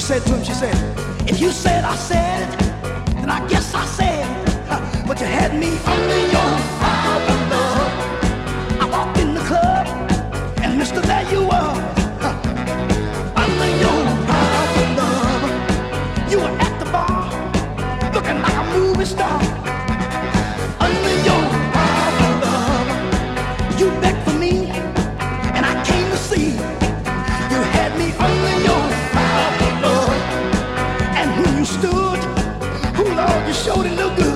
said to him, she said, if you said I said it, then I guess I said it. But you had me under your power, love. I walked in the club, and mister, there you were. Under your power, love. You were at the bar, looking like a movie star. Under your power, love. You begged for me, and I came to see. You had me under your power, love. And when you stood, oh Lord, you showed it looked good.